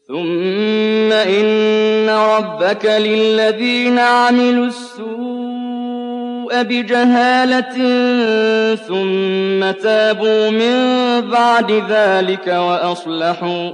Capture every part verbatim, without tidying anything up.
ثم إن ربك للذين عملوا السوء بجهالة ثم تابوا من بعد ذلك وأصلحوا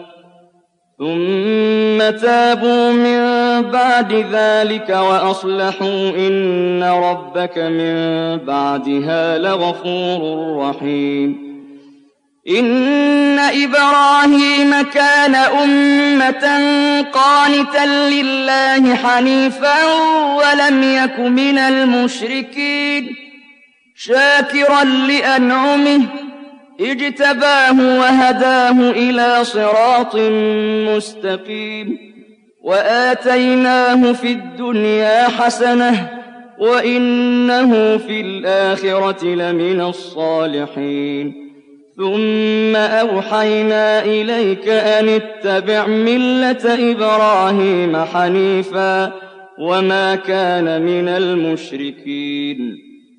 ثم تابوا من بعد ذلك وأصلحوا إن ربك من بعدها لغفور رحيم. إن إبراهيم كان أمة قانتا لله حنيفا ولم يك من المشركين شاكرا لأنعمه اجتباه وهداه إلى صراط مستقيم وآتيناه في الدنيا حسنة وإنه في الآخرة لمن الصالحين. ثم أوحينا إليك أن اتبع ملة إبراهيم حنيفا وما كان من المشركين.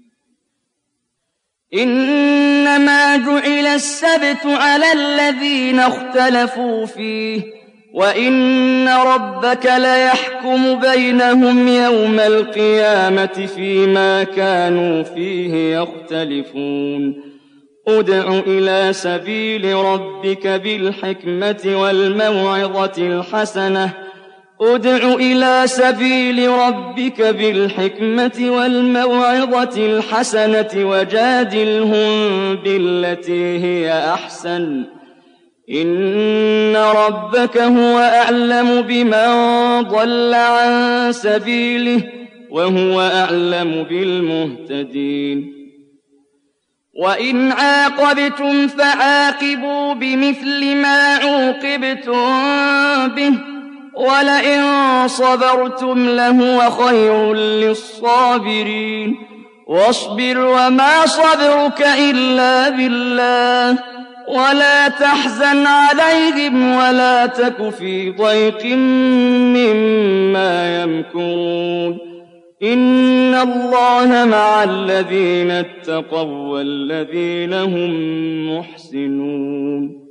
إنما جعل السبت على الذين اختلفوا فيه وإن ربك ليحكم بينهم يوم القيامة فيما كانوا فيه يختلفون. ادع إلى سبيل ربك بالحكمة والموعظة الحسنة ادع إلى سبيل ربك بالحكمة والموعظة الحسنة وجادلهم بالتي هي أحسن إن ربك هو أعلم بمن ضل عن سبيله وهو أعلم بالمهتدين. وإن عاقبتم فعاقبوا بمثل ما عوقبتم به ولئن صبرتم لهو خير للصابرين. واصبر وما صبرك إلا بالله ولا تحزن عليهم ولا تك في ضيق مما يمكرون. إن الله مع الذين اتقوا والذين هم محسنون.